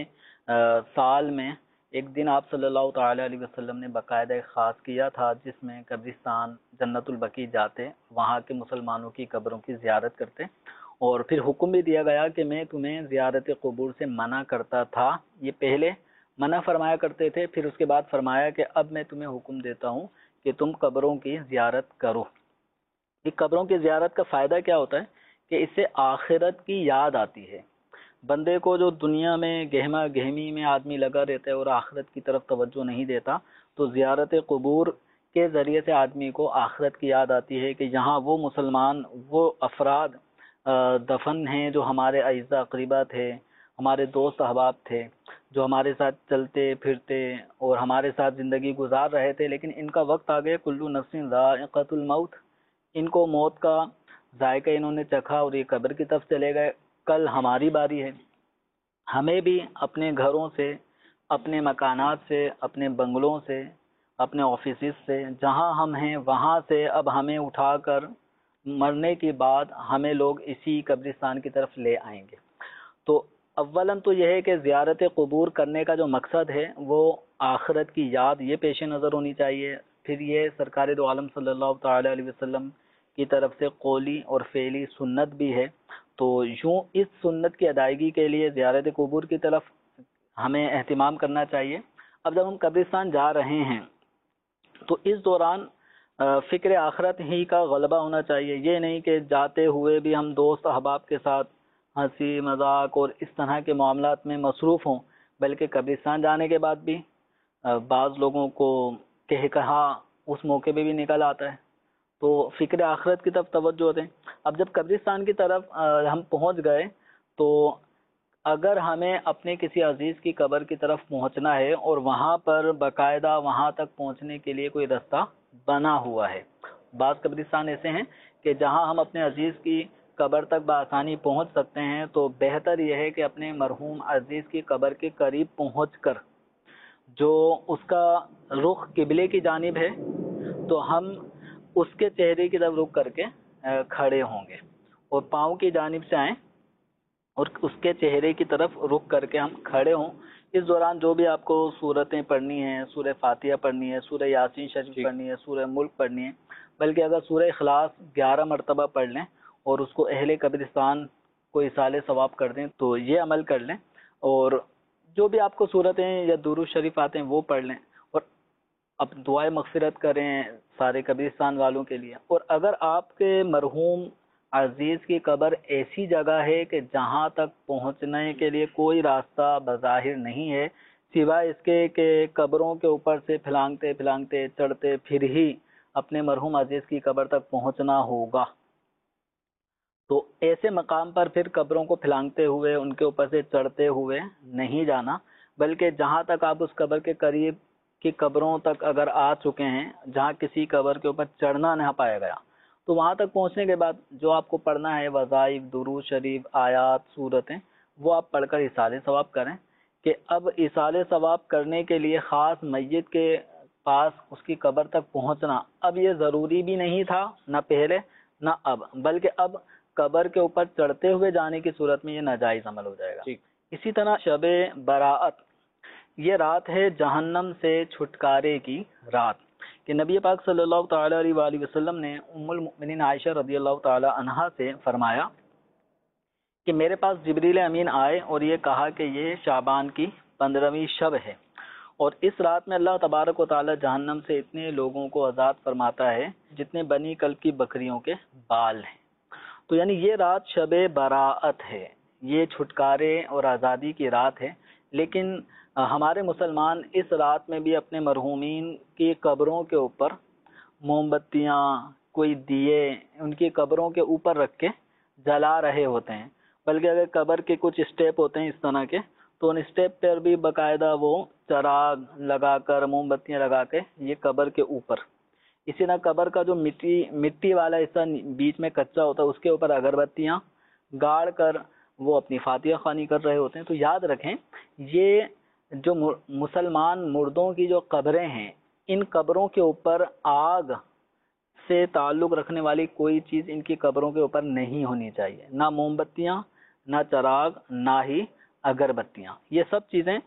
سال میں ایک دن آپ صلی اللہ تعالی علیہ وسلم نے باقاعدہ خاص کیا تھا جس میں قبرستان جنت البقیع جاتے, وہاں کے مسلمانوں کی قبروں کی زیارت کرتے, اور پھر حکم بھی دیا گیا کہ میں تمہیں زیارت قبور سے منع کرتا تھا. یہ پہلے منع فرمایا کرتے تھے, پھر اس کے بعد فرمایا کہ اب میں تمہیں حکم دیتا ہوں کہ تم قبروں کی زیارت کرو. یہ قبروں کی زیارت کا فائدہ کیا ہوتا ہے کہ اس سے آخرت کی یاد آتی ہے. بندے کو جو دنیا میں گہما گہمی میں آدمی لگا رہتا ہے اور آخرت کی طرف توجہ نہیں دیتا, تو زیارت قبور کے ذریعے سے آدمی کو آخرت کی یاد آتی ہے کہ یہاں وہ مسلمان, وہ افراد دفن ہیں جو ہمارے اعزاء اقربا تھے, ہمارے دوست احباب تھے, جو ہمارے ساتھ چلتے پھرتے اور ہمارے ساتھ زندگی گزار رہے تھے, لیکن ان کا وقت آ گیا, کلو نفس ذائقۃ الموت, ان کو موت کا ذائقہ انہوں نے چکھا اور یہ قبر کی طرف چلے گئے. کل ہماری باری ہے, ہمیں بھی اپنے گھروں سے, اپنے مکانات سے, اپنے بنگلوں سے, اپنے آفیسز سے, جہاں ہم ہیں وہاں سے اب ہمیں اٹھا کر مرنے کے بعد ہمیں لوگ اسی قبرستان کی طرف لے آئیں گے. تو اولاً تو یہ ہے کہ زیارت قبور کرنے کا جو مقصد ہے وہ آخرت کی یاد یہ پیش نظر ہونی چاہیے. پھر یہ سرکار دو عالم صلی اللہ تعالی علیہ وسلم کی طرف سے قولی اور فعلی سنت بھی ہے, تو یوں اس سنت کی ادائیگی کے لیے زیارت قبور کی طرف ہمیں اہتمام کرنا چاہیے. اب جب ہم قبرستان جا رہے ہیں تو اس دوران فکر آخرت ہی کا غلبہ ہونا چاہیے. یہ نہیں کہ جاتے ہوئے بھی ہم دوست احباب کے ساتھ ہنسی مذاق اور اس طرح کے معاملات میں مصروف ہوں, بلکہ قبرستان جانے کے بعد بھی بعض لوگوں کو کہہ کہا اس موقع پہ بھی نکل آتا ہے, تو فکر آخرت کی طرف توجہ ہوتے ہیں. اب جب قبرستان کی طرف ہم پہنچ گئے تو اگر ہمیں اپنے کسی عزیز کی قبر کی طرف پہنچنا ہے اور وہاں پر باقاعدہ وہاں تک پہنچنے کے لیے کوئی رستہ بنا ہوا ہے, بعض قبرستان ایسے ہیں کہ جہاں ہم اپنے عزیز کی قبر تک بآسانی پہنچ سکتے ہیں, تو بہتر یہ ہے کہ اپنے مرحوم عزیز کی قبر کے قریب پہنچ کر جو اس کا رخ قبلے کی جانب ہے تو ہم اس کے چہرے کی طرف رخ کر کے کھڑے ہوں گے اور پاؤں کی جانب سے آئیں اور اس کے چہرے کی طرف رخ کر کے ہم کھڑے ہوں. اس دوران جو بھی آپ کو سورتیں پڑھنی ہیں, سورہ فاتحہ پڑھنی ہے, سورہ یاسین شریف پڑھنی ہے, سورہ ملک پڑھنی ہے, بلکہ اگر سورہ اخلاص گیارہ مرتبہ پڑھ لیں اور اس کو اہل قبرستان کو ایصال ثواب کر دیں تو یہ عمل کر لیں, اور جو بھی آپ کو صورتیں یا درود شریف آتے ہیں وہ پڑھ لیں, اور اب دعائیں مغفرت کریں سارے قبرستان والوں کے لیے. اور اگر آپ کے مرحوم عزیز کی قبر ایسی جگہ ہے کہ جہاں تک پہنچنے کے لیے کوئی راستہ بظاہر نہیں ہے سوائے اس کے کہ قبروں کے اوپر سے پھلانگتے پھلانگتے چڑھتے پھر ہی اپنے مرحوم عزیز کی قبر تک پہنچنا ہوگا, تو ایسے مقام پر پھر قبروں کو پھلانگتے ہوئے ان کے اوپر سے چڑھتے ہوئے نہیں جانا, بلکہ جہاں تک آپ اس قبر کے قریب کی قبروں تک اگر آ چکے ہیں جہاں کسی قبر کے اوپر چڑھنا نہ پایا گیا، تو وہاں تک پہنچنے کے بعد جو آپ کو پڑھنا ہے وظائف، درود شریف، آیات، سورتیں، وہ آپ پڑھ کر ایصال ثواب کریں. کہ اب ایصال ثواب کرنے کے لیے خاص میت کے پاس اس کی قبر تک پہنچنا اب یہ ضروری بھی نہیں تھا، نہ پہلے نہ اب، بلکہ اب قبر کے اوپر چڑھتے ہوئے جانے کی صورت میں یہ ناجائز عمل ہو جائے گا. اسی طرح شب براءت، یہ رات ہے جہنم سے چھٹکارے کی رات، کہ نبی پاک صلی اللہ تعالی علیہ وآلہ وسلم نے ام المؤمنین عائشہ رضی اللہ تعالی عنہا سے فرمایا کہ میرے پاس جبریل امین آئے اور یہ کہا کہ یہ شعبان کی پندرہویں شب ہے، اور اس رات میں اللہ تبارک و تعالی جہنم سے اتنے لوگوں کو آزاد فرماتا ہے جتنے بنی کلب کی بکریوں کے بال ہیں. تو یعنی یہ رات شب براءت ہے، یہ چھٹکارے اور آزادی کی رات ہے. لیکن ہمارے مسلمان اس رات میں بھی اپنے مرحومین کی قبروں کے اوپر موم بتیاں، کوئی دیے ان کی قبروں کے اوپر رکھ کے جلا رہے ہوتے ہیں. بلکہ اگر قبر کے کچھ اسٹیپ ہوتے ہیں اس طرح کے، تو ان اسٹیپ پر بھی باقاعدہ وہ چراغ لگا کر، موم بتیاں لگا کے یہ قبر کے اوپر. اسی طرح قبر کا جو مٹی مٹی والا حصہ بیچ میں کچا ہوتا ہے اس کے اوپر اگربتیاں گاڑ کر وہ اپنی فاتحہ خوانی کر رہے ہوتے ہیں. تو یاد رکھیں یہ جو مسلمان مردوں کی جو قبریں ہیں، ان قبروں کے اوپر آگ سے تعلق رکھنے والی کوئی چیز ان کی قبروں کے اوپر نہیں ہونی چاہیے، نہ موم بتیاں، نہ چراغ، نہ ہی اگربتیاں. یہ سب چیزیں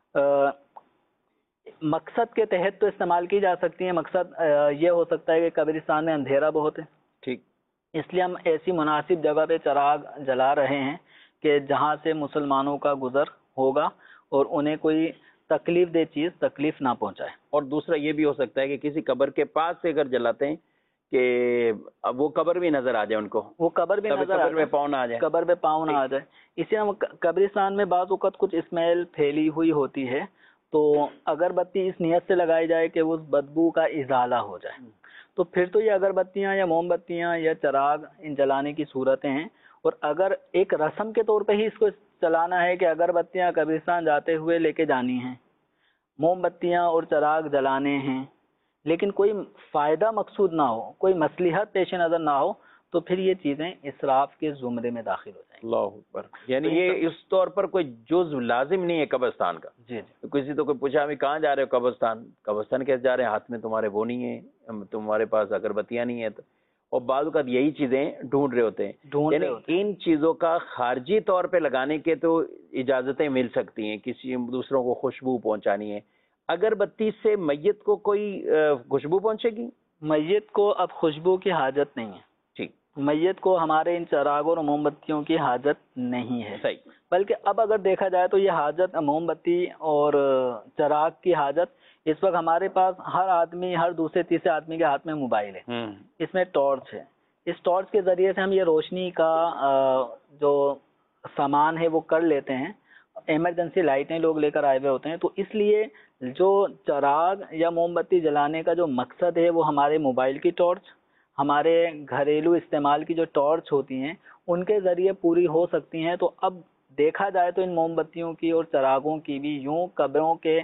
مقصد کے تحت تو استعمال کی جا سکتی ہیں. مقصد یہ ہو سکتا ہے کہ قبرستان میں اندھیرا بہت ہے، ٹھیک، اس لیے ہم ایسی مناسب جگہ پہ چراغ جلا رہے ہیں کہ جہاں سے مسلمانوں کا گزر ہوگا اور انہیں کوئی تکلیف دہ چیز تکلیف نہ پہنچائے. اور دوسرا یہ بھی ہو سکتا ہے کہ کسی قبر کے پاس سے اگر جلاتے ہیں کہ اب وہ قبر بھی نظر آ جائے، ان کو وہ قبر بھی نظر قبر میں پاؤں نہ آ جائے، قبر پہ پاؤں نہ آ جائے. اسی طرح قبرستان میں بعض اوقات کچھ اسمیل پھیلی ہوئی ہوتی ہے، تو اگربتی اس نیت سے لگائی جائے کہ اس بدبو کا ازالہ ہو جائے. تو پھر تو یہ اگربتیاں یا موم بتیاں یا چراغ ان جلانے کی صورتیں ہیں. اور اگر ایک رسم کے طور پہ ہی اس کو چلانا ہے کہ اگربتیاں قبرستان جاتے ہوئے لے کے جانی ہیں، موم بتیاں اور چراغ جلانے ہیں، لیکن کوئی فائدہ مقصود نہ ہو، کوئی مصلحت پیش نظر نہ ہو، تو پھر یہ چیزیں اسراف کے زمرے میں داخل ہو جائیں. اللہ اکبر. یعنی یہ اس طور پر کوئی جز لازم نہیں ہے قبرستان کا. جی جی. کسی تو کوئی پوچھا ہمیں کہاں جا رہے ہو؟ قبرستان. قبرستان کیسے جا رہے ہیں؟ ہاتھ میں تمہارے وہ نہیں ہے، تمہارے پاس اگربتیاں نہیں ہیں. اور بعض اوقات یہی چیزیں ڈھونڈ رہے ہوتے ہیں. یعنی ان چیزوں کا خارجی طور پہ لگانے کے تو اجازتیں مل سکتی ہیں، کسی دوسروں کو خوشبو پہنچانی ہے. اگربتی سے میت کو کوئی خوشبو پہنچے گی؟ میت کو اب خوشبو کی حاجت نہیں ہے. ٹھیک. میت کو ہمارے ان چراغوں اور موم بتیوں کی حاجت نہیں ہے. صحیح. بلکہ اب اگر دیکھا جائے تو یہ حاجت موم بتی اور چراغ کی حاجت اس وقت ہمارے پاس ہر آدمی، ہر دوسرے تیسرے آدمی کے ہاتھ میں موبائل ہے، اس میں ٹارچ ہے. اس ٹارچ کے ذریعے سے ہم یہ روشنی کا جو سامان ہے وہ کر لیتے ہیں. ایمرجنسی لائٹیں لوگ لے کر آئے ہوئے ہوتے ہیں. تو اس لیے جو چراغ یا موم بتی جلانے کا جو مقصد ہے وہ ہمارے موبائل کی ٹارچ، ہمارے گھریلو استعمال کی جو ٹارچ ہوتی ہیں ان کے ذریعے پوری ہو سکتی ہیں. تو اب دیکھا جائے تو ان موم بتیوں کی اور چراغوں کی بھی یوں قبروں کے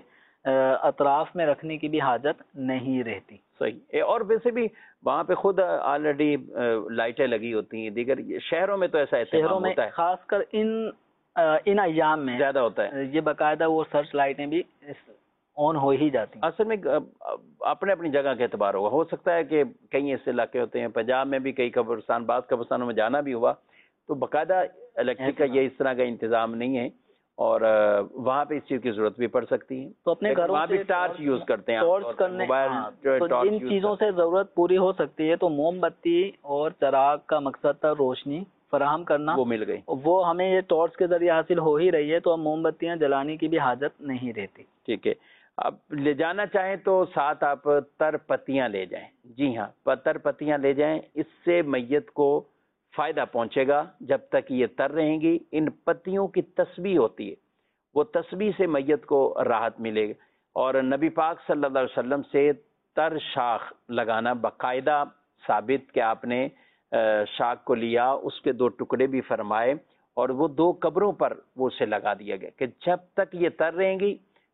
اطراف میں رکھنے کی بھی حاجت نہیں رہتی. صحیح. اور ویسے بھی وہاں پہ خود آلریڈی لائٹیں لگی ہوتی ہیں. دیگر شہروں میں تو ایسا اہتمام ہوتا ہے، خاص کر ان ان ایام میں زیادہ ہوتا ہے. یہ باقاعدہ وہ سرچ لائٹیں بھی آن ہو ہی جاتی ہیں. اصل میں اپنے اپنی جگہ کا اعتبار ہوگا. ہو سکتا ہے کہ کئی ایسے علاقے ہوتے ہیں، پنجاب میں بھی کئی قبرستان، بعض قبرستانوں میں جانا بھی ہوا تو باقاعدہ الیکٹرک کا یہ اس طرح کا انتظام نہیں ہے، اور وہاں پہ اس چیز کی ضرورت بھی پڑ سکتی ہے. تو اپنے گھروں وہاں بھی ٹارچ یوز کرتے ہیں، ٹارچ کرنے، جن چیزوں سے ضرورت پوری ہو سکتی ہے. تو موم بتی اور چراغ کا مقصد تھا روشنی فراہم کرنا، وہ مل گئی، وہ ہمیں یہ ٹارچ کے ذریعے حاصل ہو ہی رہی ہے. تو اب موم بتیاں جلانے کی بھی حاجت نہیں رہتی. ٹھیک ہے. اب لے جانا چاہیں تو ساتھ آپ تر پتیاں لے جائیں. جی ہاں، تر پتیاں لے جائیں. اس سے میت کو فائدہ پہنچے گا جب تک یہ تر رہیں گی. ان پتیوں کی تسبیح ہوتی ہے، وہ تسبیح سے میت کو راحت ملے گی. اور نبی پاک صلی اللہ علیہ وسلم سے تر شاخ لگانا باقاعدہ ثابت کہ آپ نے شاخ کو لیا، اس کے دو ٹکڑے بھی فرمائے اور وہ دو قبروں پر وہ اسے لگا دیا گیا کہ جب تک یہ تر رہیں گی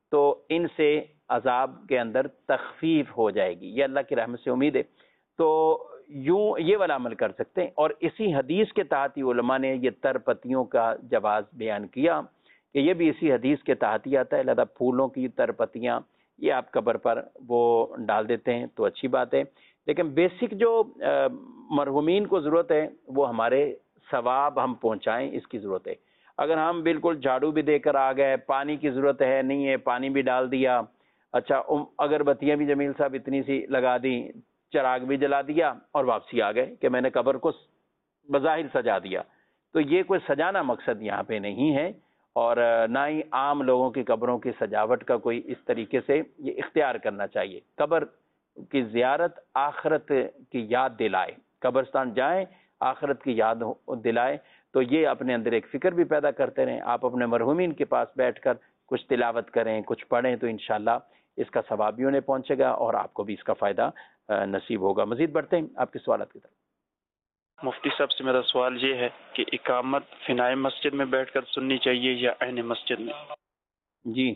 تو ان سے عذاب کے اندر تخفیف ہو جائے گی، یہ اللہ کی رحمت سے امید ہے۔ تو یوں یہ والا عمل کر سکتے ہیں، اور اسی حدیث کے تحت ہی علماء نے یہ تر پتیوں کا جواز بیان کیا کہ یہ بھی اسی حدیث کے تحت ہی آتا ہے، لہذا پھولوں کی تر پتیاں یہ آپ قبر پر وہ ڈال دیتے ہیں تو اچھی بات ہے، لیکن بیسک جو مرحومین کو ضرورت ہے وہ ہمارے ثواب ہم پہنچائیں، اس کی ضرورت ہے۔ اگر ہم بالکل جھاڑو بھی دے کر آ گئے، پانی کی ضرورت ہے نہیں ہے، پانی بھی ڈال دیا، اچھا اگربتیاں بھی جمیل صاحب اتنی سی لگا دیں، چراغ بھی جلا دیا اور واپسی آ گئے کہ میں نے قبر کو بظاہر سجا دیا، تو یہ کوئی سجانا مقصد یہاں پہ نہیں ہے، اور نہ ہی عام لوگوں کی قبروں کی سجاوٹ کا کوئی اس طریقے سے یہ اختیار کرنا چاہیے۔ قبر کی زیارت آخرت کی یاد دلائے، قبرستان جائیں آخرت کی یاد دلائے، تو یہ اپنے اندر ایک فکر بھی پیدا کرتے رہیں۔ آپ اپنے مرحومین کے پاس بیٹھ کر کچھ تلاوت کریں، کچھ پڑھیں، تو انشاءاللہ اس کا ثواب بھی انہیں پہنچے گا اور آپ کو بھی اس کا فائدہ نصیب ہوگا۔ مزید بڑھتے ہیں آپ کے سوالات کی طرف۔ مفتی صاحب سے میرا سوال یہ ہے کہ اقامت فنائے مسجد میں بیٹھ کر سننی چاہیے یا عین مسجد میں؟ جی،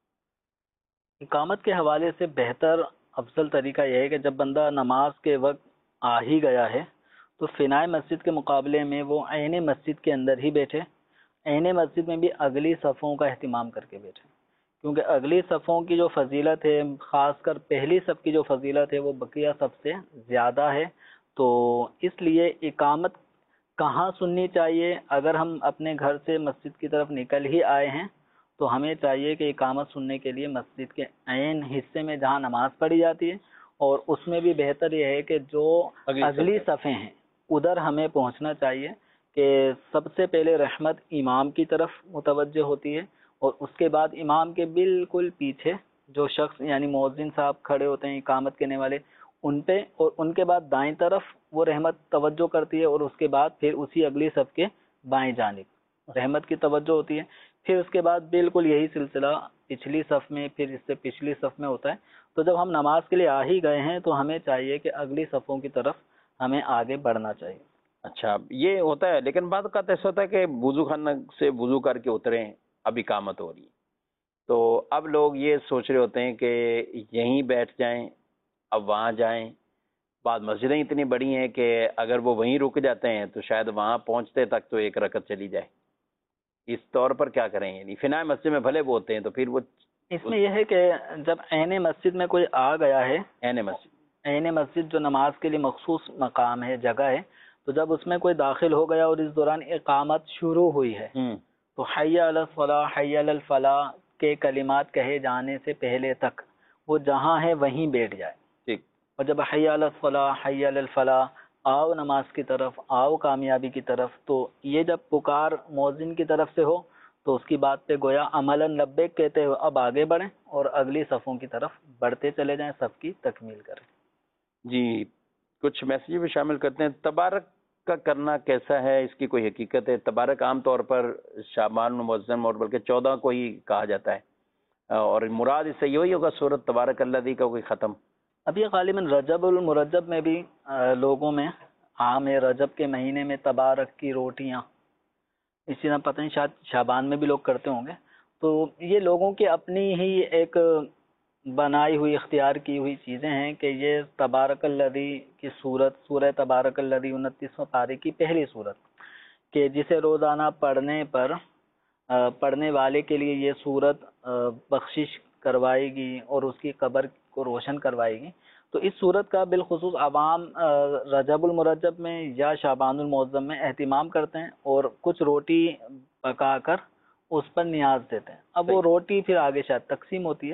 اقامت کے حوالے سے بہتر افضل طریقہ یہ ہے کہ جب بندہ نماز کے وقت آ ہی گیا ہے تو فنائے مسجد کے مقابلے میں وہ عین مسجد کے اندر ہی بیٹھے، عین مسجد میں بھی اگلی صفوں کا اہتمام کر کے بیٹھے، کیونکہ اگلی صفوں کی جو فضیلت ہے، خاص کر پہلی صف کی جو فضیلت ہے وہ بقیہ صف سے زیادہ ہے۔ تو اس لیے اقامت کہاں سننی چاہیے؟ اگر ہم اپنے گھر سے مسجد کی طرف نکل ہی آئے ہیں تو ہمیں چاہیے کہ اقامت سننے کے لیے مسجد کے عین حصے میں جہاں نماز پڑھی جاتی ہے، اور اس میں بھی بہتر یہ ہے کہ جو اگلی صفیں ہیں ادھر ہمیں پہنچنا چاہیے، کہ سب سے پہلے رحمت امام کی طرف متوجہ ہوتی ہے، اور اس کے بعد امام کے بالکل پیچھے جو شخص یعنی مؤذن صاحب کھڑے ہوتے ہیں اقامت کرنے والے ان پہ، اور ان کے بعد دائیں طرف وہ رحمت توجہ کرتی ہے، اور اس کے بعد پھر اسی اگلی صف کے بائیں جانب رحمت کی توجہ ہوتی ہے، پھر اس کے بعد بالکل یہی سلسلہ پچھلی صف میں، پھر اس سے پچھلی صف میں ہوتا ہے۔ تو جب ہم نماز کے لیے آ ہی گئے ہیں تو ہمیں چاہیے کہ اگلی صفوں کی طرف ہمیں آگے بڑھنا چاہیے۔ اچھا یہ ہوتا ہے، لیکن بعض اوقات ایسا ہوتا ہے کہ وضو خانہ سے وضو کر کے اتریں، اب اقامت ہو رہی ہے، تو اب لوگ یہ سوچ رہے ہوتے ہیں کہ یہیں بیٹھ جائیں، اب وہاں جائیں۔ بعض مسجدیں اتنی بڑی ہیں کہ اگر وہ وہیں رک جاتے ہیں تو شاید وہاں پہنچتے تک تو ایک رکعت چلی جائے، اس طور پر کیا کریں؟ یعنی فنائے مسجد میں بھلے وہ ہوتے ہیں تو پھر وہ اس میں یہ ہے کہ جب عین مسجد میں کوئی آ گیا ہے، عین مسجد عین مسجد جو نماز کے لیے مخصوص مقام ہے، جگہ ہے، تو جب اس میں کوئی داخل ہو گیا اور اس دوران اقامت شروع ہوئی ہے تو حی علی الصلاح حی علی الفلاح کے کلمات کہے جانے سے پہلے تک وہ جہاں ہے وہیں بیٹھ جائے، ٹھیک، اور جب حی علی الصلاح حی علی الفلاح آؤ نماز کی طرف، آؤ کامیابی کی طرف، تو یہ جب پکار مؤذن کی طرف سے ہو تو اس کی بات پہ گویا عملاً لبیک کہتے ہوئے اب آگے بڑھیں اور اگلی صفوں کی طرف بڑھتے چلے جائیں، صف کی تکمیل کریں۔ جی کچھ میسیج بھی شامل کرتے ہیں۔ تبارک کا کرنا کیسا ہے، اس کی کوئی حقیقت ہے؟ تبارک عام طور پر شعبان المعظم اور بلکہ چودہ کو ہی کہا جاتا ہے، اور مراد اس سے یہ ہوئی ہوگا سورت تبارک الذی کا کوئی ختم؟ اب یہ غالباً رجب المرجب میں بھی لوگوں میں عام ہے، رجب کے مہینے میں تبارک کی روٹیاں، اسی طرح پتہ نہیں شاید شعبان میں بھی لوگ کرتے ہوں گے۔ تو یہ لوگوں کی اپنی ہی ایک بنائی ہوئی اختیار کی ہوئی چیزیں ہیں کہ یہ تبارک الذی کی صورت، سورہ تبارک الذی انتیسواں پارے کی پہلی صورت، کہ جسے روزانہ پڑھنے پر پڑھنے والے کے لیے یہ صورت بخشش کروائے گی اور اس کی قبر کو روشن کروائے گی۔ تو اس صورت کا بالخصوص عوام رجب المرجب میں یا شعبان المعظم میں اہتمام کرتے ہیں اور کچھ روٹی پکا کر اس پر نیاز دیتے ہیں۔ اب وہ روٹی پھر آگے شاید تقسیم ہوتی ہے،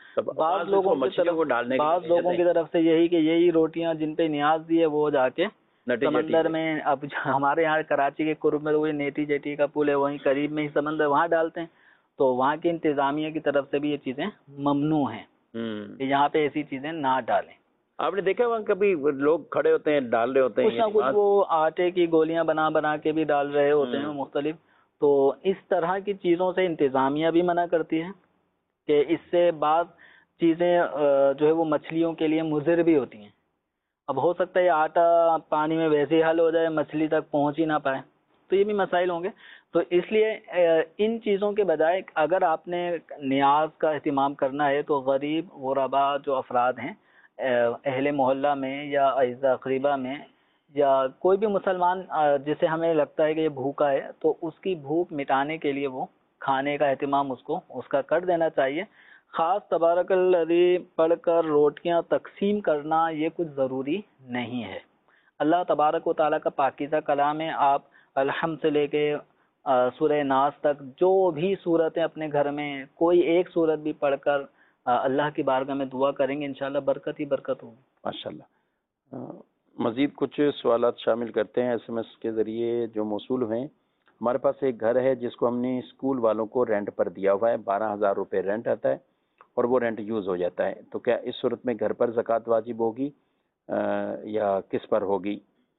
بعض لوگوں کی طرف بعض لوگوں کی طرف سے یہی کہ یہی روٹیاں جن پہ نیاز دی ہے وہ جا کے سمندر میں، اب ہمارے یہاں کراچی کے قرب میں وہی نیٹی جیٹی کا پل ہے، وہیں قریب میں ہی سمندر، وہاں ڈالتے ہیں۔ تو وہاں کی انتظامیہ کی طرف سے بھی یہ چیزیں ممنوع ہیں کہ یہاں پہ ایسی چیزیں نہ ڈالیں۔ آپ نے دیکھا وہاں کبھی لوگ کھڑے ہوتے ہیں ڈال رہے ہوتے ہیں کچھ نہ کچھ وہ آٹے کی گولیاں بنا بنا کے بھی ڈال رہے ہوتے ہیں مختلف۔ تو اس طرح کی چیزوں سے انتظامیہ بھی منع کرتی ہے کہ اس سے بعض چیزیں جو ہے وہ مچھلیوں کے لیے مضر بھی ہوتی ہیں۔ اب ہو سکتا ہے یہ آٹا پانی میں ویسے ہی حل ہو جائے، مچھلی تک پہنچ ہی نہ پائے، تو یہ بھی مسائل ہوں گے. تو اس لیے ان چیزوں کے بجائے اگر آپ نے نیاز کا اہتمام کرنا ہے تو غریب غربا جو افراد ہیں اہل محلہ میں یا اعزا اقربا میں یا کوئی بھی مسلمان جسے ہمیں لگتا ہے کہ یہ بھوکا ہے تو اس کی بھوک مٹانے کے لیے وہ کھانے کا اہتمام اس کو اس کا کر دینا چاہیے. خاص تبارک الذی پڑھ کر روٹیاں تقسیم کرنا یہ کچھ ضروری نہیں ہے. اللہ تبارک و تعالیٰ کا پاکیزہ کلام ہے. آپ الحمد سے لے کے سورہ ناس تک جو بھی صورتیں اپنے گھر میں کوئی ایک صورت بھی پڑھ کر اللہ کی بارگاہ میں دعا کریں گے انشاءاللہ برکت ہی برکت ہوگی. ماشاءاللہ. مزید کچھ سوالات شامل کرتے ہیں ایس ایم ایس کے ذریعے جو موصول ہوئے. ہمارے پاس ایک گھر ہے جس کو ہم نے اسکول والوں کو رینٹ پر دیا ہوا ہے. بارہ ہزار روپے رینٹ آتا ہے اور وہ رینٹ یوز ہو جاتا ہے. تو کیا اس صورت میں گھر پر زکوٰۃ واجب ہوگی یا کس پر ہوگی؟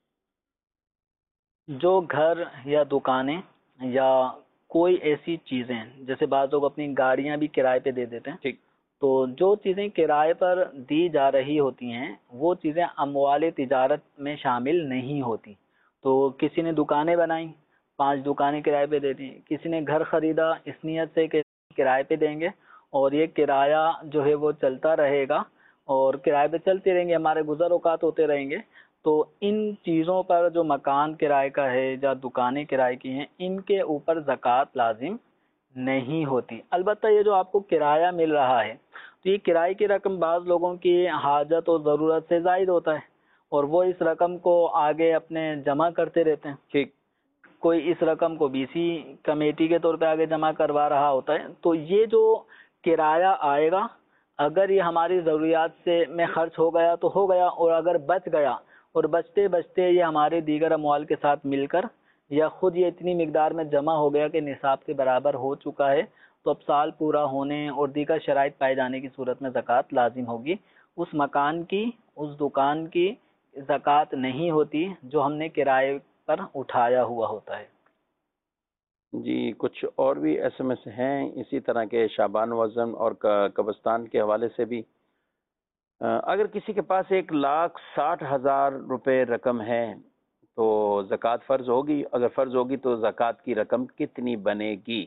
جو گھر یا دکانیں یا کوئی ایسی چیزیں جیسے بعض لوگ اپنی گاڑیاں بھی کرائے پہ دے دیتے ہیں. ٹھیک. تو جو چیزیں کرائے پر دی جا رہی ہوتی ہیں وہ چیزیں اموال تجارت میں شامل نہیں ہوتی. تو کسی نے دکانیں بنائیں، پانچ دکانیں کرائے پہ دے دیں. کسی نے گھر خریدا اس نیت سے کہ کرائے پہ دیں گے اور یہ کرایہ جو ہے وہ چلتا رہے گا اور کرائے پہ چلتے رہیں گے، ہمارے گزر اوقات ہوتے رہیں گے. تو ان چیزوں پر جو مکان کرائے کا ہے یا دکانیں کرائے کی ہیں ان کے اوپر زکوٰۃ لازم نہیں ہوتی. البتہ یہ جو آپ کو کرایہ مل رہا ہے تو یہ کرائے کی رقم بعض لوگوں کی حاجت اور ضرورت سے زائد ہوتا ہے اور وہ اس رقم کو آگے اپنے جمع کرتے رہتے ہیں. ٹھیک. کوئی اس رقم کو بی سی کمیٹی کے طور پہ آگے جمع کروا رہا ہوتا ہے. تو یہ جو کرایہ آئے گا اگر یہ ہماری ضروریات سے میں خرچ ہو گیا تو ہو گیا، اور اگر بچ گیا اور بچتے بچتے یہ ہمارے دیگر اموال کے ساتھ مل کر یا خود یہ اتنی مقدار میں جمع ہو گیا کہ نصاب کے برابر ہو چکا ہے تو اب سال پورا ہونے اور دیگر شرائط پائے جانے کی صورت میں زکوٰۃ لازم ہوگی. اس مکان کی اس دکان کی زکوٰۃ نہیں ہوتی جو ہم نے کرائے پر اٹھایا ہوا ہوتا ہے. جی کچھ اور بھی ایس ایم ایس ہیں اسی طرح کے شعبان وزن اور قبرستان کے حوالے سے بھی. اگر کسی کے پاس ایک لاکھ ساٹھ ہزار روپے رقم ہے تو زکوٰۃ فرض ہوگی؟ اگر فرض ہوگی تو زکوٰۃ کی رقم کتنی بنے گی؟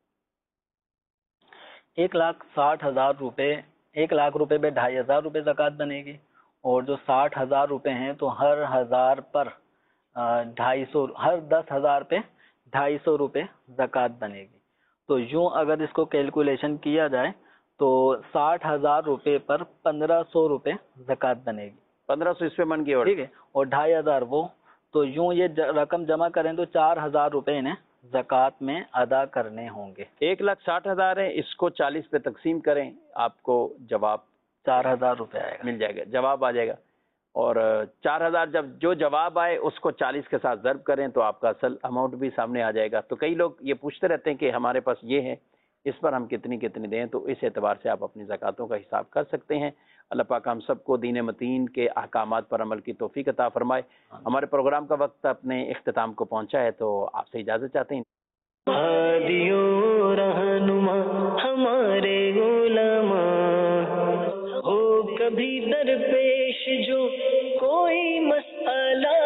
ایک لاکھ ساٹھ ہزار روپے ایک لاکھ روپے پہ ڈھائی ہزار روپے زکوٰۃ بنے گی اور جو ساٹھ ہزار روپے ہیں تو ہر ہزار پر ڈھائی سو ہر دس ہزار پہ ڈھائی سو روپے زکوٰۃ بنے گی. تو یوں اگر اس کو کیلکولیشن کیا جائے تو ساٹھ ہزار روپے پر پندرہ سو روپے زکوٰۃ بنے گی. پندرہ سو اس پہ من گئی. اور ٹھیک ہے، اور ڈھائی ہزار وہ تو یوں یہ رقم جمع کریں تو چار ہزار روپے انہیں زکوٰۃ میں ادا کرنے ہوں گے. ایک لاکھ ساٹھ ہزار ہے، اس کو چالیس پہ تقسیم کریں آپ کو جواب چار ہزار روپے آئے گا، مل جائے گا، جواب آ جائے گا. اور چار ہزار جب جو جواب آئے اس کو چالیس کے ساتھ ضرب کریں تو آپ کا اصل اماؤنٹ بھی سامنے آ جائے گا. تو کئی لوگ یہ پوچھتے رہتے ہیں کہ ہمارے پاس یہ ہے اس پر ہم کتنی کتنی دیں، تو اس اعتبار سے آپ اپنی زکوٰۃوں کا حساب کر سکتے ہیں. اللہ پاک ہم سب کو دین متین کے احکامات پر عمل کی توفیق عطا فرمائے. ہمارے پروگرام کا وقت اپنے اختتام کو پہنچا ہے تو آپ سے اجازت چاہتے ہیں. ہادیو رہنما ہمارے علماء ہو کبھی درپیش جو کوئی مسئلہ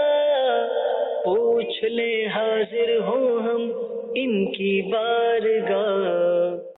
پوچھ لے حاضر ہو ہم ان کی بارگاہ.